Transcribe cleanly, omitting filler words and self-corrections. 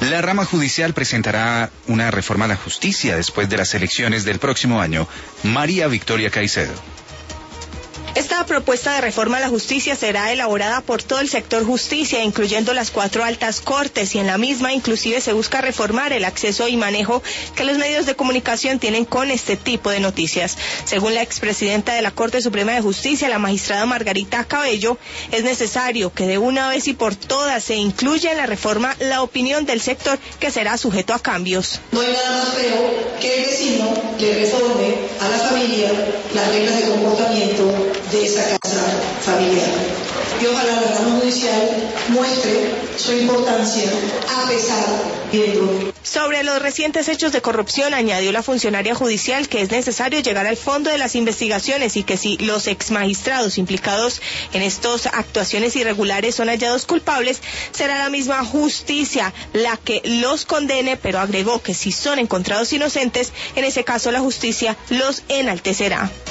La rama judicial presentará una reforma a la justicia después de las elecciones del próximo año. María Victoria Caicedo. Esta propuesta de reforma a la justicia será elaborada por todo el sector justicia, incluyendo las 4 altas cortes, y en la misma inclusive se busca reformar el acceso y manejo que los medios de comunicación tienen con este tipo de noticias. Según la expresidenta de la Corte Suprema de Justicia, la magistrada Margarita Cabello, es necesario que de una vez y por todas se incluya en la reforma la opinión del sector, que será sujeto a cambios. No hay nada más feo que el vecino le reforme a la familia las reglas de comportamiento de esa casa familiar. Y ojalá la rama judicial muestre su importancia a pesar de... Sobre los recientes hechos de corrupción, añadió la funcionaria judicial que es necesario llegar al fondo de las investigaciones y que si los exmagistrados implicados en estas actuaciones irregulares son hallados culpables, será la misma justicia la que los condene, pero agregó que si son encontrados inocentes, en ese caso la justicia los enaltecerá.